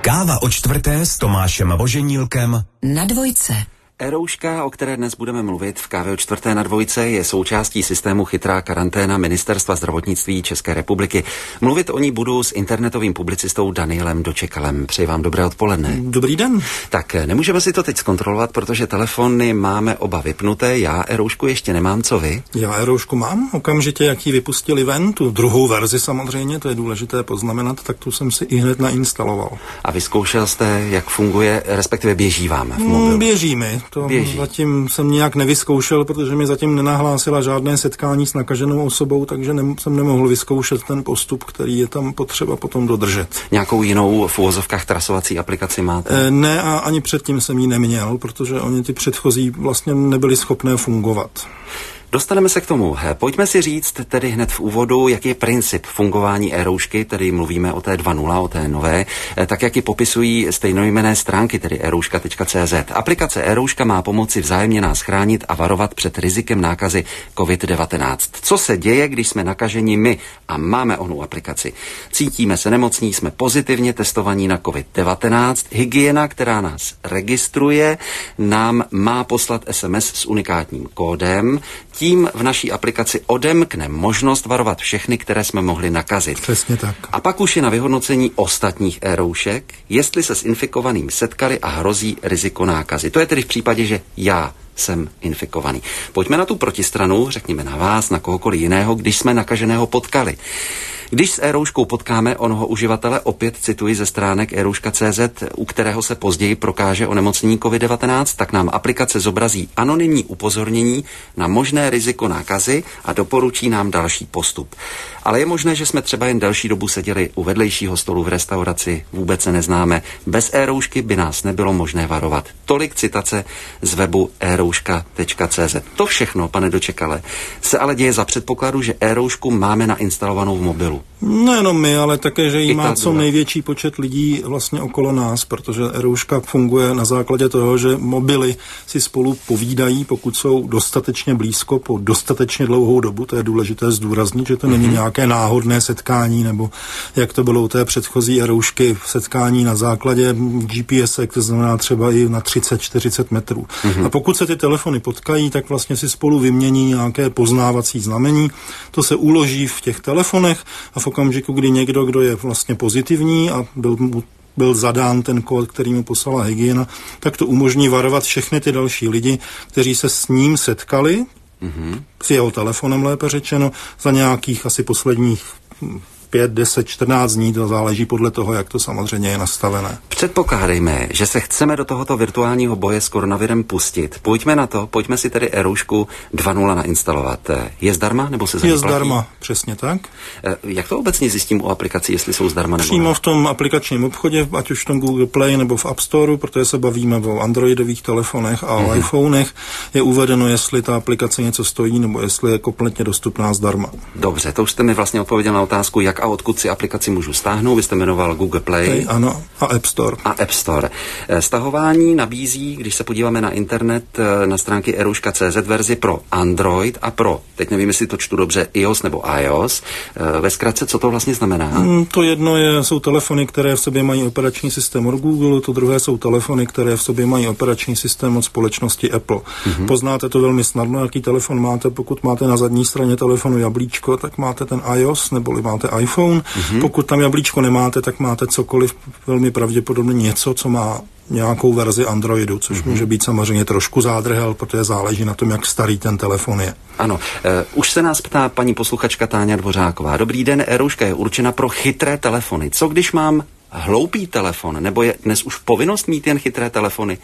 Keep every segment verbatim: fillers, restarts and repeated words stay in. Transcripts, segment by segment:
Káva o čtvrté s Tomášem Voženílkem na Dvojce. E-rouška, o které dnes budeme mluvit v Kávě o čtvrté na Dvojce, je součástí systému Chytrá karanténa Ministerstva zdravotnictví České republiky. Mluvit o ní budu s internetovým publicistou Danielem Dočekalem. Přeji vám dobré odpoledne. Dobrý den. Tak nemůžeme si to teď zkontrolovat, protože telefony máme oba vypnuté. Já e-roušku ještě nemám, co vy? Já e-roušku mám, okamžitě, jak ji vypustili ven, tu druhou verzi samozřejmě, to je důležité poznamenat, tak tu jsem si i hned nainstaloval. A vyzkoušel jste, jak funguje, respektive běží vám v mobilu? Běží mi. To Běží. Zatím jsem nijak nevyzkoušel, protože mi zatím nenahlásila žádné setkání s nakaženou osobou, takže ne, jsem nemohl vyzkoušet ten postup, který je tam potřeba potom dodržet. Nějakou jinou v uvozovkách trasovací aplikaci máte? E, ne a ani předtím jsem ji neměl, protože oni ty předchozí vlastně nebyly schopné fungovat. Dostaneme se k tomu. Pojďme si říct tedy hned v úvodu, jaký je princip fungování e-roušky, tedy mluvíme o té dva tečka nula, o té nové, tak jak ji popisují stejnojmenné stránky, tedy e rouška tečka cé zet. Aplikace e-rouška má pomoci vzájemně nás chránit a varovat před rizikem nákazy covid devatenáct. Co se děje, když jsme nakaženi my a máme onu aplikaci? Cítíme se nemocní, jsme pozitivně testovaní na covid devatenáct. Hygiena, která nás registruje, nám má poslat es em es s unikátním kódem. Tím v naší aplikaci odemkne možnost varovat všechny, které jsme mohli nakazit. Přesně tak. A pak už je na vyhodnocení ostatních e-roušek, jestli se s infikovaným setkali a hrozí riziko nákazy. To je tedy v případě, že já jsem infikovaný. Pojďme na tu protistranu, řekněme na vás, na kohokoliv jiného, když jsme nakaženého potkali. Když s e-rouškou potkáme onoho uživatele, opět cituji ze stránek e rouška tečka cé zet, u kterého se později prokáže onemocnění covid devatenáct, tak nám aplikace zobrazí anonymní upozornění na možné riziko nákazy a doporučí nám další postup. Ale je možné, že jsme třeba jen delší dobu seděli u vedlejšího stolu v restauraci, vůbec se neznáme. Bez e-roušky by nás nebylo možné varovat. Tolik citace z webu e rouška tečka cé zet. To všechno, pane Dočekale, se ale děje za předpokladu, že e-roušku máme nainstalovanou v mobilu. Nejenom my, ale také, že ji I má co největší počet lidí vlastně okolo nás, protože e-rouška funguje na základě toho, že mobily si spolu povídají, pokud jsou dostatečně blízko po dostatečně dlouhou dobu. To je důležité zdůraznit, že to mm-hmm. není nějaké náhodné setkání, nebo jak to bylo u té předchozí e-roušky, setkání na základě G P S, to znamená třeba i na třicet čtyřicet metrů. Mm-hmm. A pokud se ty telefony potkají, tak vlastně si spolu vymění nějaké poznávací znamení. To se uloží v těch telefonech a v okamžiku, kdy někdo, kdo je vlastně pozitivní a byl, byl zadán ten kód, který mu poslala hygiena, tak to umožní varovat všechny ty další lidi, kteří se s ním setkali, mm-hmm. s jeho telefonem lépe řečeno, za nějakých asi posledních pět, deset, čtrnáct dní, to záleží podle toho, jak to samozřejmě je nastavené. Předpokládejme, že se chceme do tohoto virtuálního boje s koronavirem pustit. Pojďme na to, pojďme si tedy e-roušku dva tečka nula nainstalovat. Je zdarma, nebo se za ní Je platí? zdarma, přesně tak. Jak to obecně zjistím u aplikací, jestli jsou zdarma nebo Přímo ne? v tom aplikačním obchodě, ať už v tom Google Play nebo v App Store, protože se bavíme o androidových telefonech a mm-hmm. o iPhonech, je uvedeno, jestli ta aplikace něco stojí, nebo jestli je kompletně dostupná zdarma. Dobře, to už jste mi vlastně odpověděl na otázku, jak a odkud si aplikaci můžu stáhnout. Vy jste jmenoval Google Play. Play ano, a App Store. A App Store. Stahování nabízí, když se podíváme na internet, na stránky e rouška tečka cé zet verzi pro Android a pro, teď nevím, jestli to čtu dobře, iOS nebo iOS. Ve zkratce, co to vlastně znamená? Mm, to jedno je, jsou telefony, které v sobě mají operační systém od Google, to druhé jsou telefony, které v sobě mají operační systém od společnosti Apple. Mm-hmm. Poznáte to velmi snadno, jaký telefon máte. Pokud máte na zadní straně telefonu jablíčko, tak máte ten iOS, neboli máte iPhone. Mm-hmm. Pokud tam jablíčko nemáte, tak máte cokoliv, velmi pravděpodobně něco, co má nějakou verzi Androidu, což mm-hmm. může být samozřejmě trošku zádrhel, protože záleží na tom, jak starý ten telefon je. Ano, e, už se nás ptá paní posluchačka Táňa Dvořáková. Dobrý den, e-rouška je určena pro chytré telefony. Co když mám hloupý telefon, nebo je dnes už povinnost mít jen chytré telefony?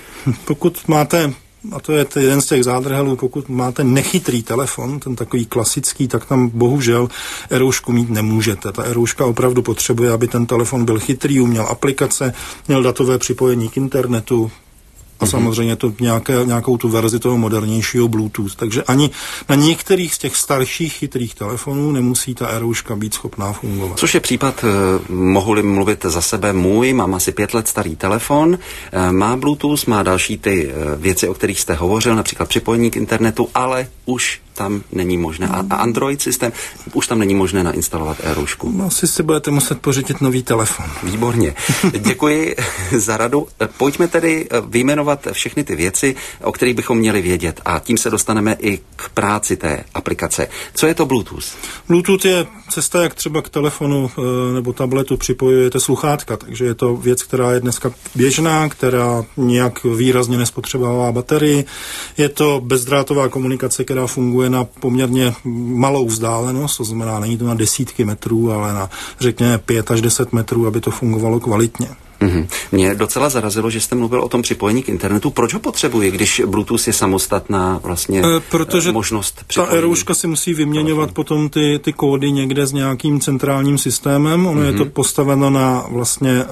Pokud máte, a to je jeden z těch zádrhelů, pokud máte nechytrý telefon, ten takový klasický, tak tam bohužel e-roušku mít nemůžete. Ta e-rouška opravdu potřebuje, aby ten telefon byl chytrý, uměl aplikace, měl datové připojení k internetu, a mm-hmm. samozřejmě to nějaké, nějakou tu verzi toho modernějšího Bluetooth. Takže ani na některých z těch starších chytrých telefonů nemusí ta e-rouška být schopná fungovat. Což je případ, mohu-li mluvit za sebe můj, mám asi pět let starý telefon, má Bluetooth, má další ty věci, o kterých jste hovořil, například připojení k internetu, ale už tam není možné. A, a Android systém už tam není možné nainstalovat e-roušku. No, asi si budete muset pořídit nový telefon. Výborně. Děkuji za radu. Pojďme tedy vyjmenovat všechny ty věci, o kterých bychom měli vědět, a tím se dostaneme i k práci té aplikace. Co je to Bluetooth? Bluetooth je cesta, jak třeba k telefonu nebo tabletu připojujete sluchátka, takže je to věc, která je dneska běžná, která nějak výrazně nespotřebává baterii. Je to bezdrátová komunikace, která funguje na poměrně malou vzdálenost, to znamená, není to na desítky metrů, ale na řekněme pět až deset metrů, aby to fungovalo kvalitně. Mm-hmm. Mě docela zarazilo, že jste mluvil o tom připojení k internetu. Proč ho potřebuji, když Bluetooth je samostatná vlastně e, protože možnost připojení? Ta e-rouška si musí vyměňovat telefon. Potom ty, ty kódy někde s nějakým centrálním systémem. Ono mm-hmm. je to postaveno na vlastně,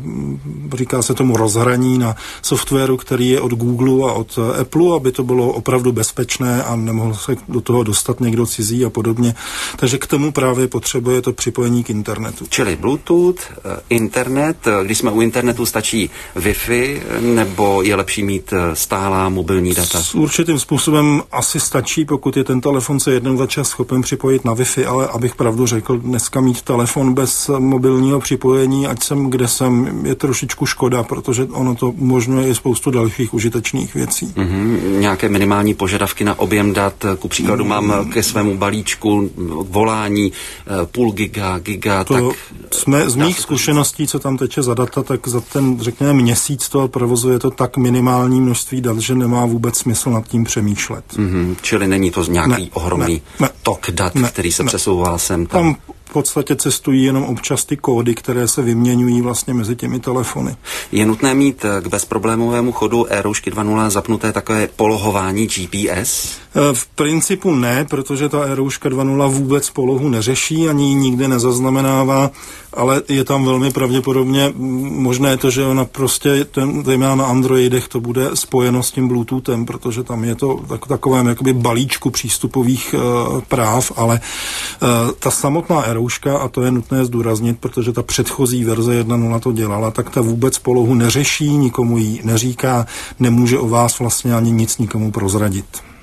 uh, říká se tomu rozhraní, na softwaru, který je od Google a od Apple, aby to bylo opravdu bezpečné a nemohl se do toho dostat někdo cizí a podobně. Takže k tomu právě potřebuje to připojení k internetu. Čili Bluetooth, internet, když jsme u internetu, stačí Wi-Fi, nebo je lepší mít stálá mobilní data? S určitým způsobem asi stačí, pokud je ten telefon se jednou za čas schopen připojit na Wi-Fi, ale abych pravdu řekl, dneska mít telefon bez mobilního připojení, ať jsem kde jsem, je trošičku škoda, protože ono to umožňuje i spoustu dalších užitečných věcí. Mm-hmm. Nějaké minimální požadavky na objem dat, ku příkladu mm. mám ke svému balíčku volání půl giga, giga, to tak... Jsme z mých zkušeností, co tam teče za data, tak za ten, řekněme, měsíc toho provozuje to tak minimální množství dat, že nemá vůbec smysl nad tím přemýšlet. Mm-hmm. Čili není to nějaký ne, ohromný ne, tok dat, ne, který se ne. přesouvá sem tam. tam v podstatě cestují jenom občas ty kódy, které se vyměňují vlastně mezi těmi telefony. Je nutné mít k bezproblémovému chodu e-roušky dva tečka nula zapnuté takové polohování G P S? V principu ne, protože ta e-rouška dva tečka nula vůbec polohu neřeší, ani ji nikdy nezaznamenává, ale je tam velmi pravděpodobně možné to, že ona prostě, zejména na Androidech, to bude spojeno s tím Bluetoothem, protože tam je to tak, takovém jakoby balíčku přístupových uh, práv, ale uh, ta samotná e-rouška, a to je nutné zdůraznit, protože ta předchozí verze jedna tečka nula to dělala, tak ta vůbec polohu neřeší, nikomu ji neříká, nemůže o vás vlastně ani nic nikomu prozradit.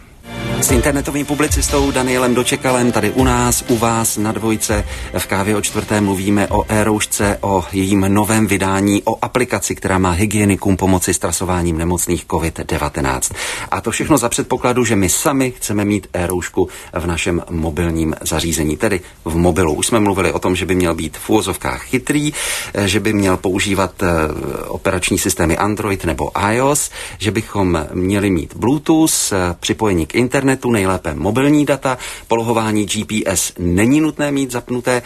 S internetovým publicistou Danielem Dočekalem tady u nás, u vás na Dvojce v Kávě o čtvrté mluvíme o e-roušce, o jejím novém vydání, o aplikaci, která má hygienikům pomoci s trasováním nemocných covid devatenáct. A to všechno za předpokladu, že my sami chceme mít e-roušku v našem mobilním zařízení, tedy v mobilu. Už jsme mluvili o tom, že by měl být v úvozovkách chytrý, že by měl používat operační systémy Android nebo iOS, že bychom měli mít Bluetooth, připojení k internetu, nejlépe mobilní data, polohování G P S není nutné mít zapnuté.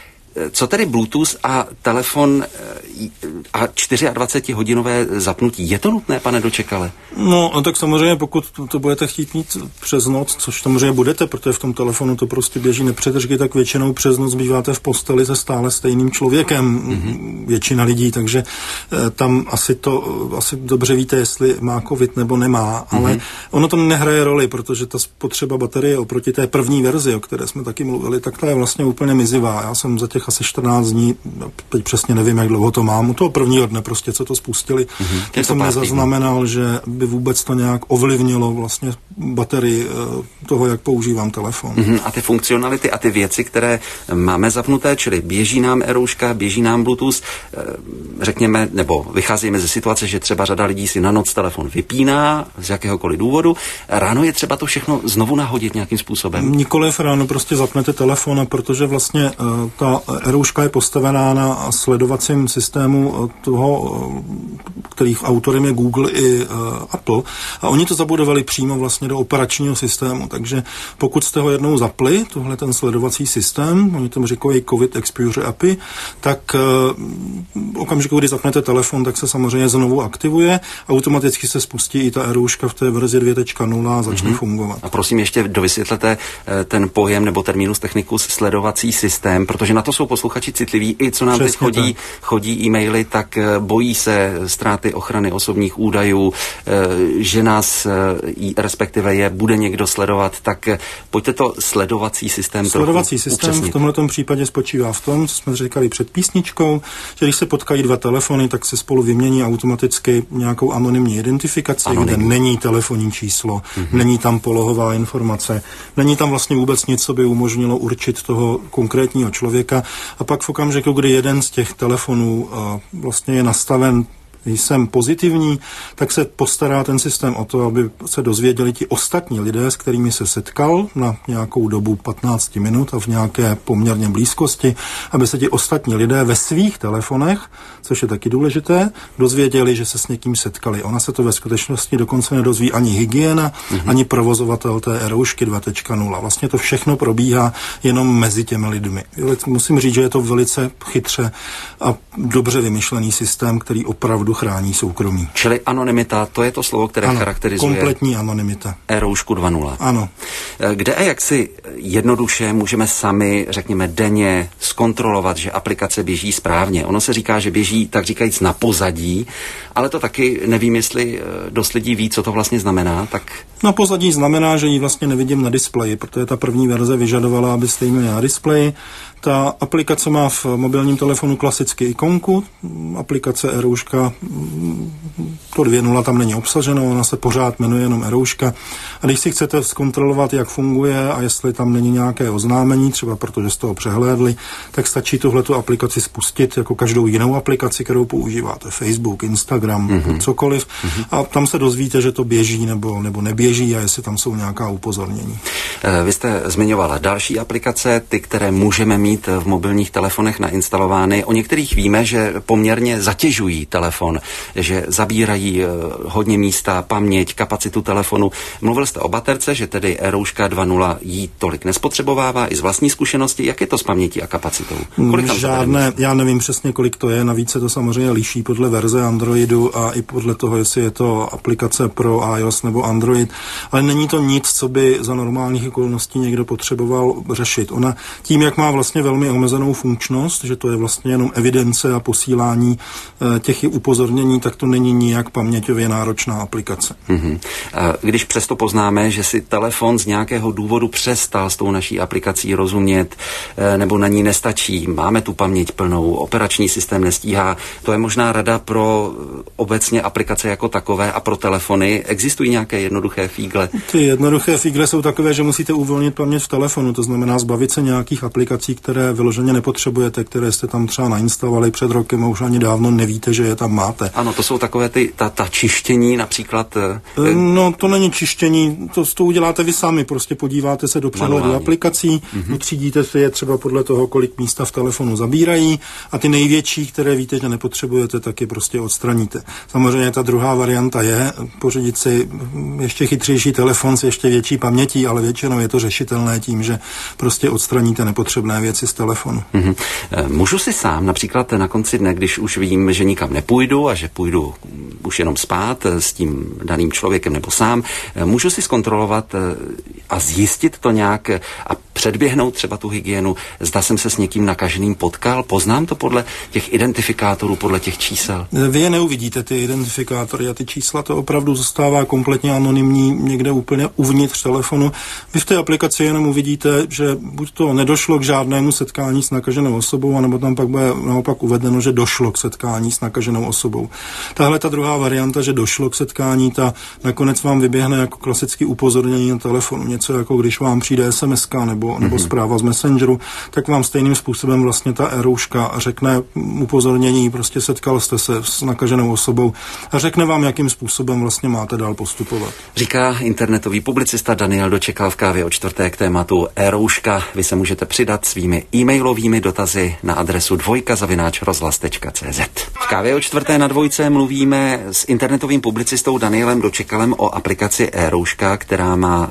Co tedy Bluetooth a telefon a dvacetičtyřhodinové zapnutí? Je to nutné, pane Dočekale? No, tak samozřejmě, pokud to budete chtít mít přes noc, což samozřejmě budete, protože v tom telefonu to prostě běží nepřetržky, tak většinou přes noc býváte v posteli se stále stejným člověkem, mm-hmm. většina lidí, takže eh, tam asi to, asi dobře víte, jestli má covid nebo nemá, ale mm-hmm. ono to nehraje roli, protože ta spotřeba baterie oproti té první verzi, o které jsme taky mluvili, tak ta je vlastně úplně mizivá. Já jsem za těch asi čtrnáct dní, teď přesně nevím, jak dlouho to mám, u toho prvního dne prostě, co to spustili, mm-hmm. tak jsem nezaznamenal, že by vůbec to nějak ovlivnilo vlastně baterii toho, jak používám telefon. Mm-hmm. A ty funkcionality a ty věci, které máme zapnuté, čili běží nám e-rouška, běží nám Bluetooth, řekněme, nebo vycházíme ze situace, že třeba řada lidí si na noc telefon vypíná z jakéhokoliv důvodu, ráno je třeba to všechno znovu nahodit nějakým způsobem? Nikoliv, ráno prostě zapnete telefon, a protože vlastně uh, ta e-rouška je postavená na sledovacím systému toho, kterých autorem je Google i uh, Apple, a oni to zabudovali přímo vlastně do operačního systému, takže pokud jste ho jednou zapli, tohle ten sledovací systém, oni tomu říkají COVID Exposure A P I, tak uh, okamžiku, kdy zapnete telefon, tak se samozřejmě znovu aktivuje, automaticky se spustí i ta e-rouška v té verzi dvě tečka nula a začne mm-hmm. fungovat. A prosím, ještě dovysvětlete ten pojem nebo terminus technicus sledovací systém, protože na to jsou posluchači citliví, i co nám Přesně teď chodí, chodí e-maily, tak bojí se ztráty standardy ochrany osobních údajů, že nás respektive je bude někdo sledovat, tak pojďte to sledovací systém Sledovací systém upřesnit. V tomhletom případě spočívá v tom, co jsme říkali před písničkou, že když se potkají dva telefony, tak se spolu vymění automaticky nějakou anonymní identifikaci, Anonymní. kde není telefonní číslo, mm-hmm. není tam polohová informace, není tam vlastně vůbec nic, co by umožnilo určit toho konkrétního člověka. A pak v okamžiku, kdy jeden z těch telefonů vlastně je nastaven jsem pozitivní, tak se postará ten systém o to, aby se dozvěděli ti ostatní lidé, s kterými se setkal na nějakou dobu patnáct minut a v nějaké poměrně blízkosti, aby se ti ostatní lidé ve svých telefonech, což je taky důležité, dozvěděli, že se s někým setkali. Ona se to ve skutečnosti dokonce nedozví ani hygiena, mm-hmm. ani provozovatel té eroušky dva tečka nula. Vlastně to všechno probíhá jenom mezi těmi lidmi. Musím říct, že je to velice chytře a dobře vymyšlený systém, který opravdu chrání soukromí. Čili anonymita, to je to slovo, které ano, charakterizuje kompletní anonymita. eRoušku dva tečka nula. Ano. Kde a jak si jednoduše můžeme sami, řekněme, denně zkontrolovat, že aplikace běží správně. Ono se říká, že běží, tak říkajíc, na pozadí, ale to taky nevím, jestli dost lidí ví, co to vlastně znamená, tak... Na pozadí znamená, že ji vlastně nevidím na displeji, protože ta první verze vyžadovala, abyste ji měli na displeji. Ta aplikace má v mobilním telefonu klasicky ikonku, aplikace eRouška, to dva tečka nula tam není obsaženo, ona se pořád jmenuje jenom eRouška. A když si chcete zkontrolovat, jak funguje a jestli tam není nějaké oznámení, třeba protože jste ho přehlédli, tak stačí tuhletu aplikaci spustit jako každou jinou aplikaci, kterou používáte. Facebook, Instagram, mm-hmm. cokoliv. Mm-hmm. A tam se dozvíte, že to běží nebo, nebo neběží a jestli tam jsou nějaká upozornění. Vy jste zmiňovala další aplikace, ty, které můžeme mít v mobilních telefonech nainstalovány. O některých víme, že poměrně zatěžují telefon, že zabírají hodně místa, paměť, kapacitu telefonu. Mluvil jste o baterce, že tedy eRouška dva tečka nula jí tolik nespotřebovává i z vlastní zkušenosti. Jak je to s pamětí a kapacitou? Kolik tam Žádné, já nevím přesně, kolik to je. Navíc se to samozřejmě liší podle verze Androidu a i podle toho, jestli je to aplikace pro iOS nebo Android. Ale není to nic, co by za normálních okolností někdo potřeboval řešit. Ona tím, jak má vlastně velmi omezenou funkčnost, že to je vlastně jenom evidence a posílání e, těch upozornění, tak to není nijak paměťově náročná aplikace. Mm-hmm. Když přesto poznáme, že si telefon z nějakého důvodu přestal s tou naší aplikací rozumět, e, nebo na ní nestačí, máme tu paměť plnou, operační systém nestíhá, to je možná rada pro obecně aplikace jako takové a pro telefony. Existují nějaké jednoduché fígle? Ty jednoduché fígle jsou takové, že musíte uvolnit paměť v telefonu, to znamená zbavit se nějakých aplikací, které vyloženě nepotřebujete, které jste tam třeba nainstalovali před rokem a už ani dávno nevíte, že je tam máte. Ano, to jsou takové ty, ta, ta čištění například. E, no, to není čištění, to, to uděláte vy sami, prostě podíváte se do přehledu manuálně aplikací, mm-hmm. utřídíte si je třeba podle toho, kolik místa v telefonu zabírají a ty největší, které víte, že nepotřebujete, tak je prostě odstraníte. Samozřejmě ta druhá varianta je pořídit si ještě chytřejší telefon s ještě větší pamětí, ale většinou je to řešitelné tím, že prostě odstraníte nepotřebné věci z telefonu. Mm-hmm. Můžu si sám například na konci dne, když už vím, že nikam nepůjdu a že půjdu už jenom spát s tím daným člověkem nebo sám, můžu si zkontrolovat a zjistit to nějak a předběhnout třeba tu hygienu, zda jsem se s někým nakaženým potkal, poznám to podle těch identifikátorů, podle těch čísel. Vy je neuvidíte, ty identifikátory a ty čísla, to opravdu zůstává kompletně anonymní někde úplně uvnitř telefonu. Vy v té aplikaci jenom uvidíte, že buď to nedošlo k žádnému setkání s nakaženou osobou, anebo tam pak bude naopak uvedeno, že došlo k setkání s nakaženou osobou. Tahle ta druhá varianta, že došlo k setkání, ta nakonec vám vyběhne jako klasické upozornění na telefonu. Něco jako když vám přijde es em eska nebo, nebo mm-hmm. zpráva z Messengeru, tak vám stejným způsobem vlastně ta eRouška řekne upozornění, prostě setkal jste se s nakaženou osobou a řekne vám, jakým způsobem vlastně máte dál postupovat. Říká internetový publicista Daniel Dočekal v Kávě o čtvrté k tématu eRouška. Vy se můžete přidat svými e-mailovými dotazy na adresu dvojka zavináč rozhlas tečka cé zet. V Kávě o čtvrté na dvojce mluvíme s internetovým publicistou Danielem Dočekalem o aplikaci eRouška, která má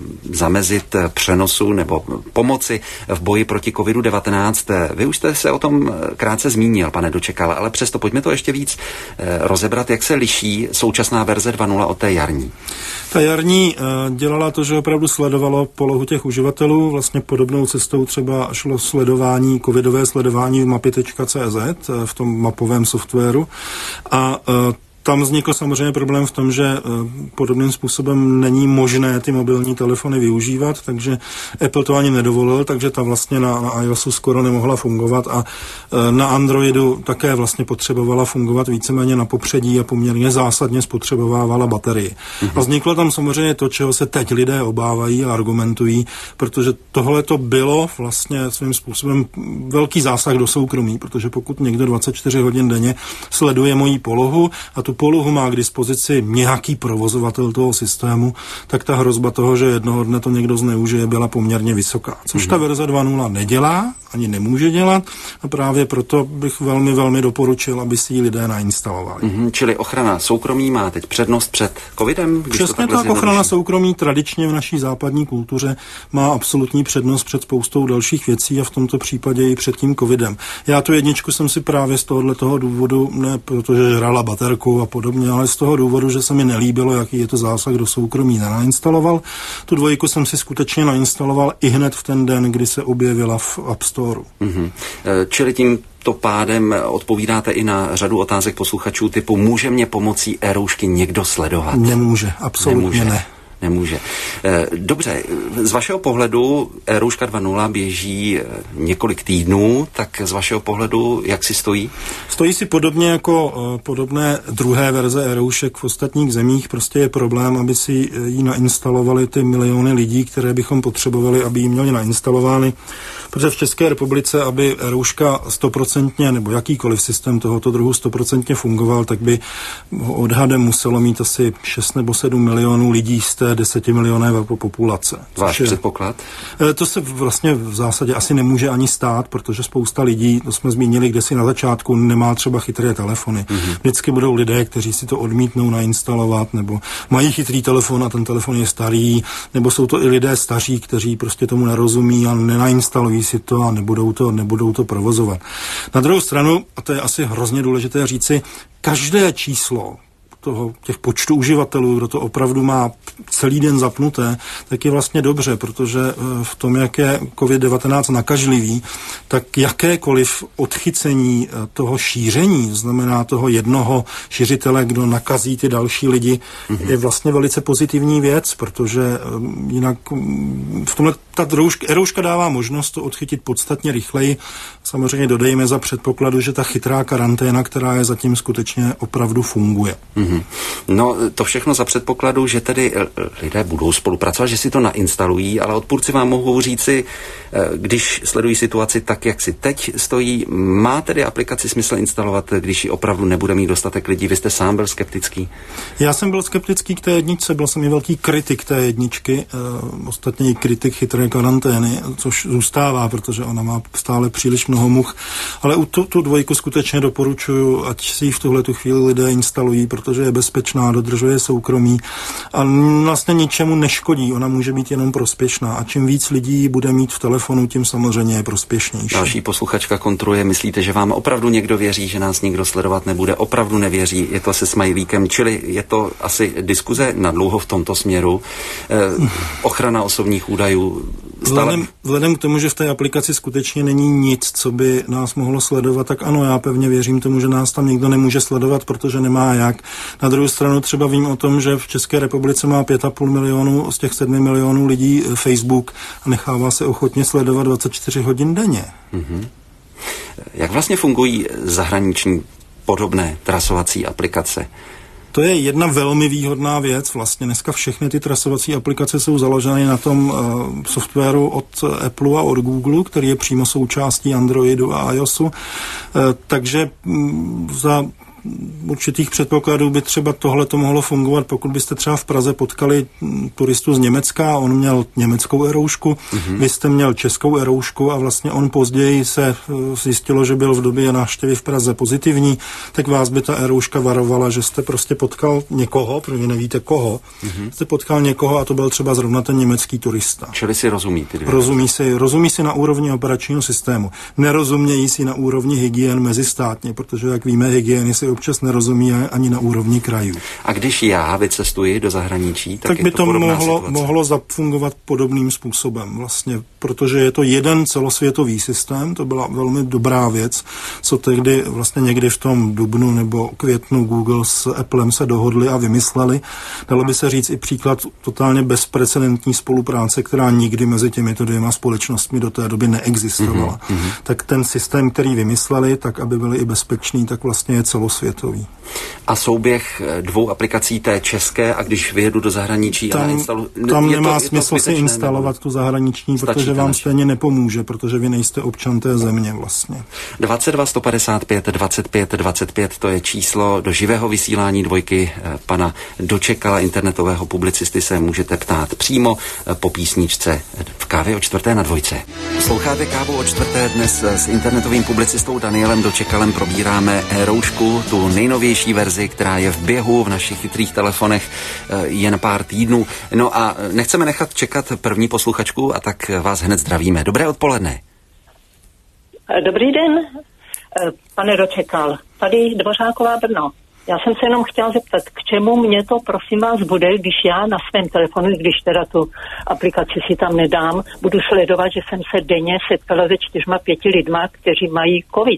zamezit přenosu nebo pomoci v boji proti kovidu devatenáct. Vy už jste se o tom krátce zmínil, pane Dočekal, ale přesto pojďme to ještě víc rozebrat, jak se liší současná verze dva tečka nula od té jarní. Ta jarní dělala to, že opravdu sledovalo polohu těch uživatelů, vlastně podobnou cestou třeba šlo sledování, covidové sledování v mapy tečka cé zet, v tom mapovém softwaru a tam vznikl samozřejmě problém v tom, že podobným způsobem není možné ty mobilní telefony využívat, takže Apple to ani nedovolil, takže ta vlastně na, na iOSu skoro nemohla fungovat a na Androidu také vlastně potřebovala fungovat víceméně na popředí a poměrně zásadně spotřebovávala baterii. Mm-hmm. A vzniklo tam samozřejmě to, čeho se teď lidé obávají a argumentují, protože tohle to bylo vlastně svým způsobem velký zásah do soukromí, protože pokud někdo dvacet čtyři hodin denně sleduje moji polohu a tu polohu má k dispozici nějaký provozovatel toho systému, tak ta hrozba toho, že jednoho dne to někdo zneužije, byla poměrně vysoká. Což mm-hmm. ta verze dva tečka nula nedělá, ani nemůže dělat a právě proto bych velmi, velmi doporučil, aby si ji lidé nainstalovali. Mm-hmm, čili ochrana soukromí má teď přednost před covidem? Přesně tak, ochrana soukromí tradičně v naší západní kultuře má absolutní přednost před spoustou dalších věcí a v tomto případě i před tím covidem. Já tu jedničku jsem si právě z tohohle toho důvodu, ne protože žrala baterku a podobně, ale z toho důvodu, že se mi nelíbilo, jaký je to zásah do soukromí, nenainstaloval. Tu dvojku jsem si skutečně nainstaloval i hned v ten den, kdy se objevila v App Store. Mm-hmm. Čili tím to pádem odpovídáte i na řadu otázek posluchačů typu může mě pomocí e-roušky někdo sledovat? Nemůže, absolutně Nemůže. ne. Nemůže. Dobře, z vašeho pohledu e-rouška dva tečka nula běží několik týdnů, tak z vašeho pohledu jak si stojí? Stojí si podobně jako podobné druhé verze e-roušek v ostatních zemích. Prostě je problém, aby si ji nainstalovali ty miliony lidí, které bychom potřebovali, aby ji měli nainstalovány. Protože v České republice, aby e-rouška stoprocentně nebo jakýkoliv systém tohoto druhu stoprocentně fungoval, tak by odhadem muselo mít asi šest nebo sedm milionů lidí z té desetimilionové populace. Váš je, předpoklad? To se vlastně v zásadě asi nemůže ani stát, protože spousta lidí, to jsme zmínili, kde si na začátku nemá třeba chytré telefony. Mm-hmm. Vždycky budou lidé, kteří si to odmítnou nainstalovat, nebo mají chytrý telefon a ten telefon je starý, nebo jsou to i lidé staří, kteří prostě tomu nerozumí a nenainstalují si to a nebudou to, nebudou to provozovat. Na druhou stranu, a to je asi hrozně důležité říci, každé číslo toho, těch počtu uživatelů, kdo to opravdu má celý den zapnuté, tak je vlastně dobře, protože v tom, jak je covid devatenáct nakažlivý, tak jakékoliv odchycení toho šíření, znamená toho jednoho šiřitele, kdo nakazí ty další lidi, mm-hmm. je vlastně velice pozitivní věc, protože jinak v tomhle ta e-rouška dává možnost to odchytit podstatně rychleji. Samozřejmě dodejme za předpokladu, že ta chytrá karanténa, která je zatím skutečně opravdu funguje. Mm-hmm. No to všechno za předpokladu, že tedy lidé budou spolupracovat, že si to nainstalují, ale odpůrci vám mohou říci, když sledují situaci tak, jak si teď stojí, má tedy aplikaci smysl instalovat, když ji opravdu nebude mít dostatek lidí? Vy jste sám byl skeptický? Já jsem byl skeptický k té jedničce, byl jsem i velký kritik té jedničky, ostatně i kritik chytré karantény, což zůstává, protože ona má stále příliš mnoho much, ale u tu, tu dvojku skutečně doporučuju, ať si ji v tuhle tu chvíli lidé instalují, protože je bezpečná, dodržuje soukromí a vlastně ničemu neškodí, ona může být jenom prospěšná a čím víc lidí bude mít v telefonu, tím samozřejmě je prospěšnější. Další posluchačka kontruje, myslíte, že vám opravdu někdo věří, že nás nikdo sledovat nebude, opravdu nevěří, je to se smajlíkem, čili je to asi diskuze na dlouho v tomto směru, eh, ochrana osobních údajů. Stále... Vzhledem, vzhledem k tomu, že v té aplikaci skutečně není nic, co by nás mohlo sledovat, tak ano, já pevně věřím tomu, že nás tam nikdo nemůže sledovat, protože nemá jak. Na druhou stranu třeba vím o tom, že v České republice má pět a půl milionu z těch sedmi milionů lidí Facebook a nechává se ochotně sledovat dvacet čtyři hodin denně. Mm-hmm. Jak vlastně fungují zahraniční podobné trasovací aplikace? To je jedna velmi výhodná věc. Vlastně dneska všechny ty trasovací aplikace jsou založeny na tom uh, softwaru od Apple a od Google, který je přímo součástí Androidu a iOSu. Uh, takže um, za určitých předpokladů by třeba tohle to mohlo fungovat, pokud byste třeba v Praze potkali turistu z Německa, on měl německou e-roušku, mm-hmm. vy jste měl českou e-roušku a vlastně on později se zjistilo, že byl v době návštěvy v Praze pozitivní, tak vás by ta e-rouška varovala, že jste prostě potkal někoho, protože nevíte koho, mm-hmm. jste potkal někoho a to byl třeba zrovna ten německý turista. Čili si rozumí ty dvě. Rozumí si, rozumí si na úrovni operačního systému. Nerozumějí si na úrovni hygien mezistátně, protože jak víme, hygieny si občas nerozumí ani na úrovni krajů. A když já vycestuji do zahraničí, tak, tak je by to to podobná mohlo, situace. mohlo zafungovat podobným způsobem. Vlastně protože je to jeden celosvětový systém, to byla velmi dobrá věc, co tehdy vlastně někdy v tom dubnu nebo květnu Google s Applem se dohodli a vymysleli. Dalo by se říct i příklad totálně bezprecedentní spolupráce, která nikdy mezi těmito dvěma společnostmi do té doby neexistovala. Mm-hmm. Tak ten systém, který vymysleli, tak aby byli i bezpečný, tak vlastně je celosvětový. A souběh dvou aplikací té české, a když vyjedu do zahraničí tam, a nainstaluji... Tam je nemá to, smysl si instalovat tu zahraniční, protože vám stejně nepomůže, protože vy nejste občan té země vlastně. dvacet dva sto padesát pět dvacet pět dvacet pět, to je číslo do živého vysílání Dvojky. Pana Dočekala, internetového publicisty, se můžete ptát přímo po písničce v Kávě o čtvrté na Dvojce. Sloucháte Kávu o čtvrté, dnes s internetovým publicistou Danielem Dočekalem probíráme e-roušku, tu nejnovější verzi, která je v běhu v našich chytrých telefonech jen pár týdnů. No a nechceme nechat čekat první posluchačku, a tak vás hned zdravíme. Dobré odpoledne. Dobrý den, pane Dočekal. Tady Dvořáková Brno. Já jsem se jenom chtěla zeptat, k čemu mě to prosím vás bude, když já na svém telefonu, když teda tu aplikaci si tam nedám, budu sledovat, že jsem se denně setkala se čtyřma, pěti lidma, kteří mají covid.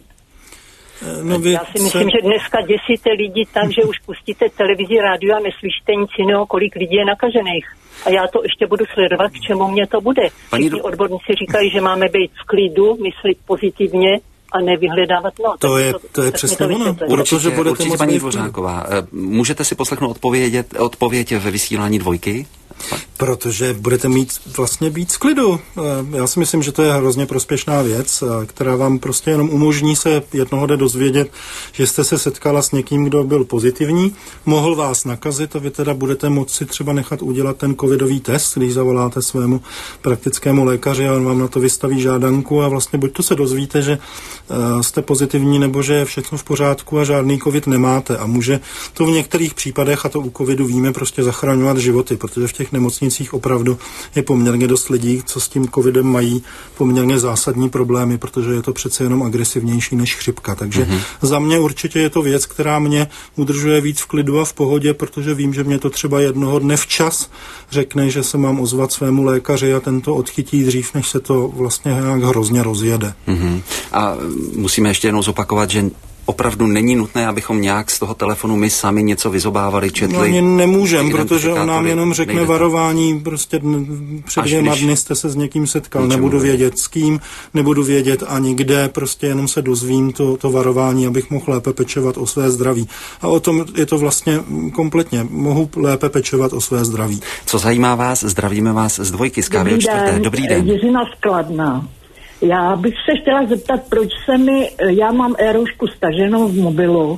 No, já si myslím, se... že dneska děsíte lidi tak, že už pustíte televizi, rádio a neslyšíte nic jiného, kolik lidí je nakažených. A já to ještě budu sledovat, k čemu mě to bude. Všichni do... odborníci říkají, že máme být v klidu, myslit pozitivně a nevyhledávat. No, to, je, to, to je přesně ono, protože budete určitě moc paní Dvořáková. Můžete si poslechnout odpovědět, odpověď ve vysílání Dvojky? Protože budete mít vlastně být v klidu. Já si myslím, že to je hrozně prospěšná věc, která vám prostě jenom umožní se jednoho dne dozvědět, že jste se setkala s někým, kdo byl pozitivní, mohl vás nakazit a vy teda budete moci třeba nechat udělat ten covidový test, když zavoláte svému praktickému lékaři a on vám na to vystaví žádanku a vlastně buď to se dozvíte, že jste pozitivní, nebo že je všechno v pořádku a žádný covid nemáte a může to v některých případech, a to u covidu víme, prostě zachraňovat životy, protože v těch nemocnicích opravdu je poměrně dost lidí, co s tím covidem mají poměrně zásadní problémy, protože je to přece jenom agresivnější než chřipka. Takže mm-hmm. za mě určitě je to věc, která mě udržuje víc v klidu a v pohodě, protože vím, že mě to třeba jednoho dne včas řekne, že se mám ozvat svému lékaři a tento odchytí dřív, než se to vlastně nějak hrozně rozjede. Mm-hmm. A musíme ještě jednou zopakovat, že opravdu není nutné, abychom nějak z toho telefonu my sami něco vyzobávali, četli. No ani nemůžeme, protože on nám jenom řekne nejde. Varování, prostě před dvěma když... dny jste se s někým setkal, Ničemu nebudu vědět s kým, nebudu vědět ani kde, prostě jenom se dozvím to, to varování, abych mohl lépe pečovat o své zdraví. A o tom je to vlastně kompletně. Mohu lépe pečovat o své zdraví. Co zajímá vás? Zdravíme vás z Dvojky z Kávy o čtvrté. Dobrý den. Jiřina Skladná. Já bych se chtěla zeptat, proč se mi, já mám e-roušku staženou v mobilu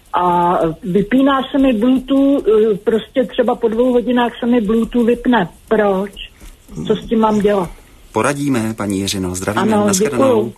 a vypíná se mi Bluetooth, prostě třeba po dvou hodinách se mi Bluetooth vypne. Proč? Co s tím mám dělat? Poradíme, paní Jiřino, zdravíme, ano, nashledanou.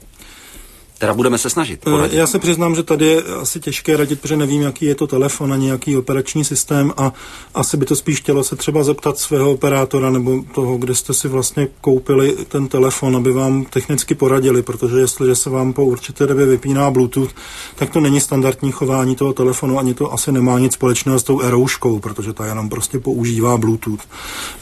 Teda budeme se snažit poradit. Já se přiznám, že tady je asi těžké radit, protože nevím, jaký je to telefon a nějaký operační systém a asi by to spíš chtělo se třeba zeptat svého operátora nebo toho, kde jste si vlastně koupili ten telefon, aby vám technicky poradili, protože jestliže se vám po určité době vypíná Bluetooth, tak to není standardní chování toho telefonu, ani to asi nemá nic společného s tou e-rouškou, protože ta jenom prostě používá Bluetooth. E,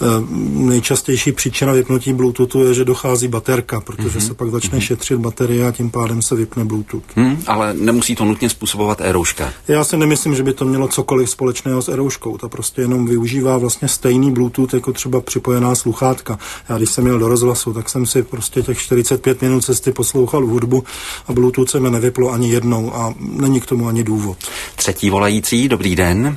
nejčastější příčina vypnutí Bluetoothu je, že dochází baterka, protože mm-hmm. se pak začne mm-hmm. šetřit baterie a tím pádem se vypne Bluetooth. Hmm, ale nemusí to nutně způsobovat e-rouška. Já si nemyslím, že by to mělo cokoliv společného s e-rouškou. Ta prostě jenom využívá vlastně stejný Bluetooth jako třeba připojená sluchátka. Já když jsem jel do rozhlasu, tak jsem si prostě těch čtyřicet pět minut cesty poslouchal hudbu a Bluetooth se mi nevyplo ani jednou a není k tomu ani důvod. Třetí volající, dobrý den.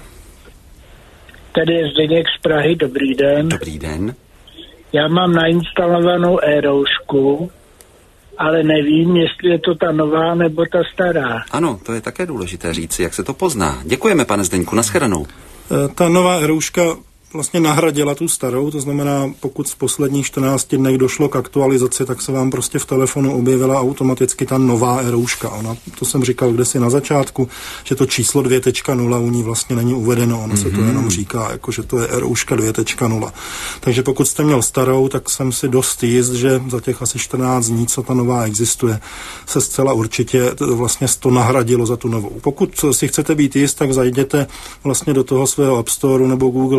Tady je Zdeněk z Prahy, dobrý den. Dobrý den. Já mám nainstalovanou e-roušku, ale nevím, jestli je to ta nová nebo ta stará. Ano, to je také důležité říci, jak se to pozná. Děkujeme, pane Zdeňku, nashledanou. Ta nová e-rouška vlastně nahradila tu starou, to znamená, pokud v posledních čtrnácti dnech došlo k aktualizaci, tak se vám prostě v telefonu objevila automaticky ta nová e-rouška. Ona, to jsem říkal kdesi na začátku, že to číslo dvě tečka nula u ní vlastně není uvedeno, ono mm-hmm. se to jenom říká, jako že to je e-rouška dvě tečka nula. Takže pokud jste měl starou, tak jsem si dost jist, že za těch asi čtrnáct dní, co ta nová existuje, se zcela určitě vlastně to nahradilo za tu novou. Pokud si chcete být jist, tak zajděte vlastně do toho svého App Store nebo Google Play,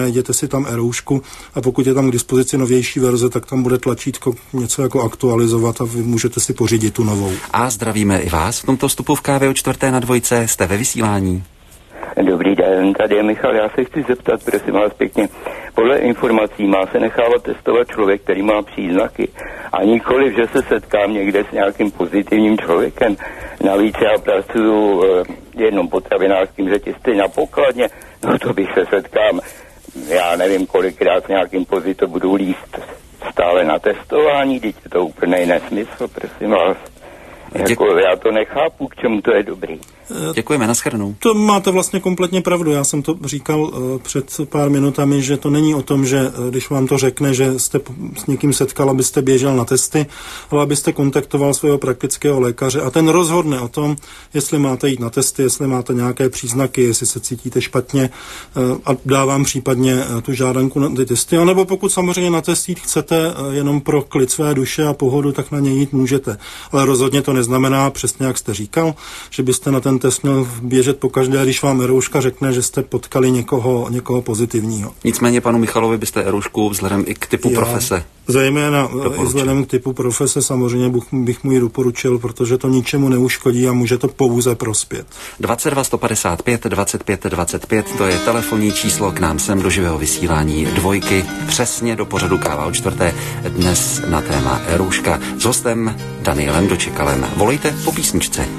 najděte si tam eRoušku a pokud je tam k dispozici novější verze, tak tam bude tlačítko něco jako aktualizovat a vy můžete si pořídit tu novou. A zdravíme i vás v tomto vstupu v Kávě o čtvrté na dvojce. Jste ve vysílání. Dobrý den, tady je Michal. Já se chci zeptat, prosím vás pěkně. Podle informací má se nechávat testovat člověk, který má příznaky. A nikoliv, že se setkám někde s nějakým pozitivním člověkem. Navíc já pracuju v jednom potravinářském řetězci na pokladně. No to bych se setkám, já nevím kolikrát s nějakým pozitem budu líst stále na testování. Teď je to úplný nesmysl, prosím vás. Jako, já to nechápu, k čemu to je dobrý. Děkujeme, nashledanou. To máte vlastně kompletně pravdu. Já jsem to říkal uh, před pár minutami, že to není o tom, že uh, když vám to řekne, že jste s někým setkal, abyste běžel na testy, ale abyste kontaktoval svého praktického lékaře a ten rozhodne o tom, jestli máte jít na testy, jestli máte nějaké příznaky, jestli se cítíte špatně uh, a dá vám případně uh, tu žádanku na ty testy. A nebo pokud samozřejmě na test jít chcete uh, jenom pro klid své duše a pohodu, tak na ně jít můžete. Ale rozhodně to neznamená, přesně jak jste říkal, že byste na ten test měl běžet pokaždé, když vám eRouška řekne, že jste potkali někoho, někoho pozitivního. Nicméně panu Michalovi byste eRoušku vzhledem i k typu Já, profese. Zejména i vzhledem k typu profese samozřejmě bych, bych mu ji doporučil, protože to ničemu neuškodí a může to pouze prospět. dvacet dva sto padesát pět dvacet pět dvacet pět, to je telefonní číslo k nám sem do živého vysílání dvojky, přesně do pořadu Káva o čtvrté, dnes na téma eRouška s hostem Danielem Dočekalem. Volejte po písničce.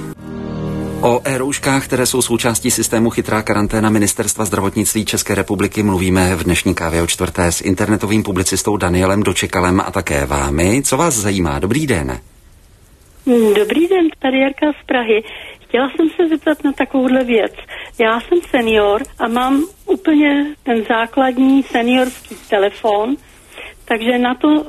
O eRouškách, které jsou součástí systému Chytrá karanténa Ministerstva zdravotnictví České republiky, mluvíme v dnešní Kávě o čtvrté s internetovým publicistou Danielem Dočekalem a také vámi. Co vás zajímá? Dobrý den. Dobrý den, tady Jarka z Prahy. Chtěla jsem se zeptat na takovouhle věc. Já jsem senior a mám úplně ten základní seniorský telefon, takže na to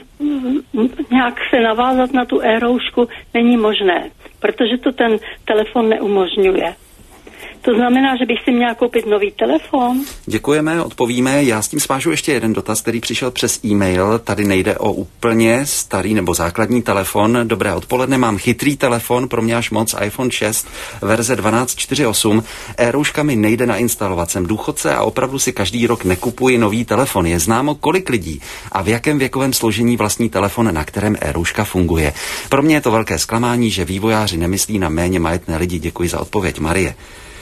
nějak se navázat na tu eRoušku není možné, protože to ten telefon neumožňuje. To znamená, že bych si měla koupit nový telefon? Děkujeme, odpovíme. Já s tím svážu ještě jeden dotaz, který přišel přes e-mail. Tady nejde o úplně starý nebo základní telefon. Dobré odpoledne, mám chytrý telefon, pro mě až moc, iPhone šest, verze dvanáct čtyřicet osm. eRouška mi nejde nainstalovat. Jsem důchodce a opravdu si každý rok nekupuji nový telefon. Je známo, kolik lidí a v jakém věkovém složení vlastní telefon, na kterém eRouška funguje. Pro mě je to velké zklamání, že vývojáři nemyslí na méně majetné lidi. Děkuji za odpověď, Marie.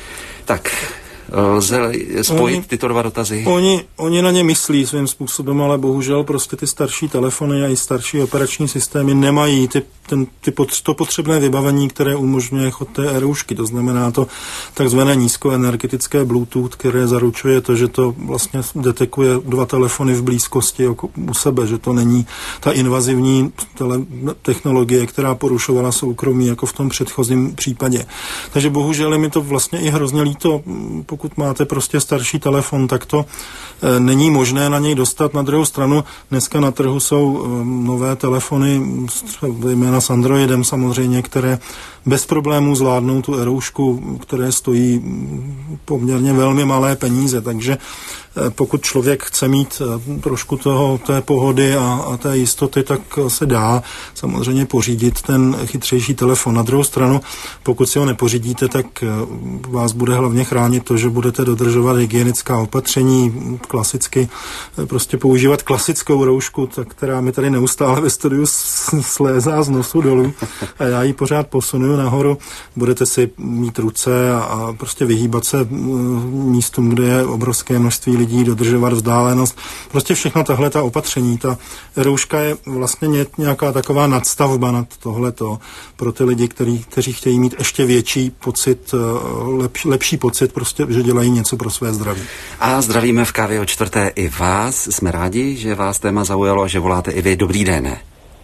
Tak, lze spojit oni, tyto dva dotazy? Oni, oni na ně myslí svým způsobem, ale bohužel prostě ty starší telefony a i starší operační systémy nemají ty, ten, ty pot, to potřebné vybavení, které umožňuje chod té eRoušky. To znamená to takzvané nízkoenergetické Bluetooth, které zaručuje to, že to vlastně detekuje dva telefony v blízkosti u sebe, že to není ta invazivní tele, technologie, která porušovala soukromí jako v tom předchozím případě. Takže bohužel je mi to vlastně i hrozně líto, pokud máte prostě starší telefon, tak to e, není možné na něj dostat. Na druhou stranu dneska na trhu jsou e, nové telefony, zejména s Androidem samozřejmě, které bez problémů zvládnou tu eRoušku, které stojí poměrně velmi malé peníze, takže pokud člověk chce mít trošku toho, té pohody a, a té jistoty, tak se dá samozřejmě pořídit ten chytřejší telefon. Na druhou stranu, pokud si ho nepořídíte, tak vás bude hlavně chránit to, že budete dodržovat hygienická opatření, klasicky prostě používat klasickou roušku, tak, která mi tady neustále ve studiu slézá z nosu dolů a já ji pořád posunu nahoru. Budete si mít ruce a, a prostě vyhýbat se místům, kde je obrovské množství lidí, dodržovat vzdálenost. Prostě všechno tahle ta opatření. Ta rouška je vlastně nějaká taková nadstavba nad tohleto pro ty lidi, který, kteří chtějí mít ještě větší pocit, lepší, lepší pocit, prostě, že dělají něco pro své zdraví. A zdravíme v Kávě o čtvrté i vás. Jsme rádi, že vás téma zaujalo a že voláte i vy. Dobrý den.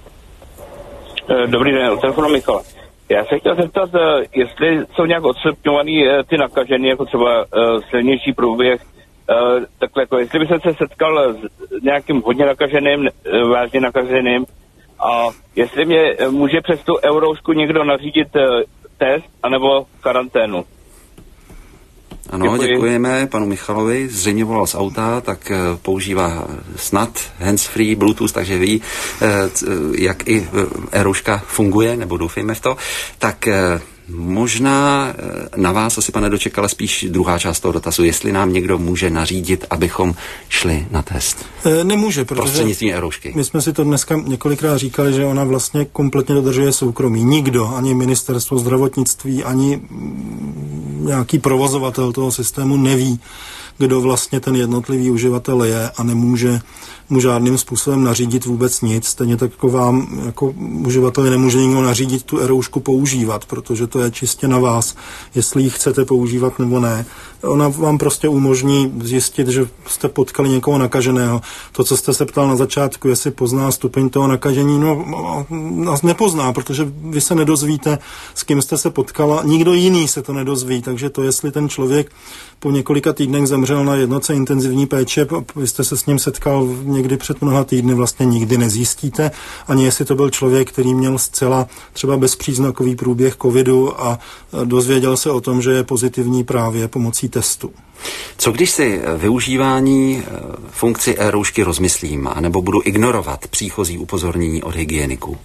Dobrý den, od telefonu Michal. Já se chtěl zeptat, jestli jsou nějak odstupňovaný ty nakažený, jako třeba silnější průběh, takhle jako jestli by se setkal s nějakým hodně nakaženým, vážně nakaženým a jestli mě může přes tu eRoušku někdo nařídit test anebo karanténu. Ano, děkuji. Děkujeme panu Michalovi, zřejmě volal z auta, tak používá snad handsfree, Bluetooth, takže ví, jak i eRouška funguje, nebo doufejme v to. Tak Možná na vás asi, pane Dočekale, spíš druhá část toho dotazu, jestli nám někdo může nařídit, abychom šli na test. E, nemůže, protože prostřednictvím eroušky. My jsme si to dneska několikrát říkali, že ona vlastně kompletně dodržuje soukromí. Nikdo, ani ministerstvo zdravotnictví, ani nějaký provozovatel toho systému neví, kdo vlastně ten jednotlivý uživatel je a nemůže mu žádným způsobem nařídit vůbec nic. Stejně tak jako vám, jako uživateli, nemůže nikdo nařídit tu eroušku používat, protože to je čistě na vás, jestli ji chcete používat nebo ne. Ona vám prostě umožní zjistit, že jste potkali někoho nakaženého. To, co jste se ptal na začátku, jestli pozná stupeň toho nakažení, no nás nepozná, protože vy se nedozvíte, s kým jste se potkala, nikdo jiný se to nedozví, takže to, jestli ten člověk po několika týdnech zemřel na jednotce intenzivní péče, vy jste se s ním setkal někdy před mnoha týdny, vlastně nikdy nezjistíte, ani jestli to byl člověk, který měl zcela třeba bezpříznakový průběh covidu a dozvěděl se o tom, že je pozitivní právě pomocí testu. Co když si využívání funkci e-roušky rozmyslím, anebo budu ignorovat příchozí upozornění od hygieniků?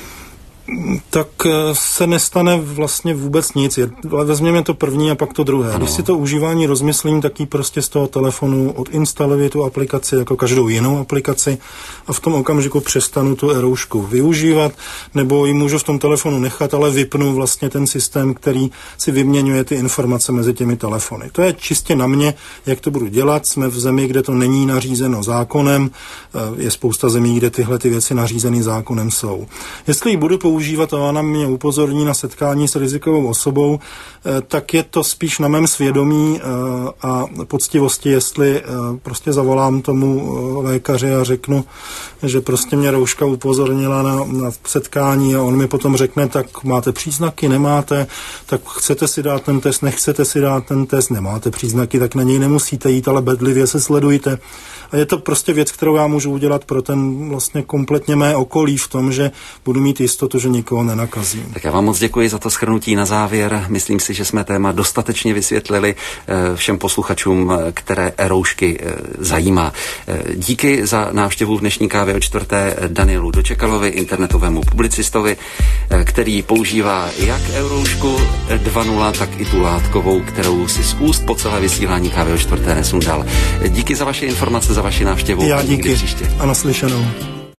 Tak se nestane vlastně vůbec nic. Ale vezměme to první a pak to druhé. Ano. Když si to užívání rozmyslím, tak ji prostě z toho telefonu odinstaluji tu aplikaci jako každou jinou aplikaci a v tom okamžiku přestanu tu e-roušku využívat, nebo ji můžu v tom telefonu nechat, ale vypnu vlastně ten systém, který si vyměňuje ty informace mezi těmi telefony. To je čistě na mě, jak to budu dělat. Jsme v zemi, kde to není nařízeno zákonem. Je spousta zemí, kde tyhle ty věci nařízeny zákonem jsou. Jestli ji budu používat a ona mě upozorní na setkání s rizikovou osobou, tak je to spíš na mém svědomí a poctivosti, jestli prostě zavolám tomu lékaři a řeknu, že prostě mě rouška upozornila na, na setkání a on mi potom řekne, tak máte příznaky, nemáte, tak chcete si dát ten test, nechcete si dát ten test, nemáte příznaky, tak na něj nemusíte jít, ale bedlivě se sledujte. A je to prostě věc, kterou já můžu udělat pro ten vlastně kompletně mé okolí v tom, že budu mít jistotu, že nikoho nenakazím. Tak já vám moc děkuji za to shrnutí na závěr. Myslím si, že jsme téma dostatečně vysvětlili všem posluchačům, které e-roušky zajímá. Díky za návštěvu v dnešní kávě o čtvrté Danielu Dočekalovi, internetovému publicistovi, který používá jak e-roušku dva tečka nula, tak i tu látkovou, kterou si z úst po celé vysílání kávy o čtvrté nesundal. Díky za vaše informace, za vaši návštěvu. Já díky a naslyšenou.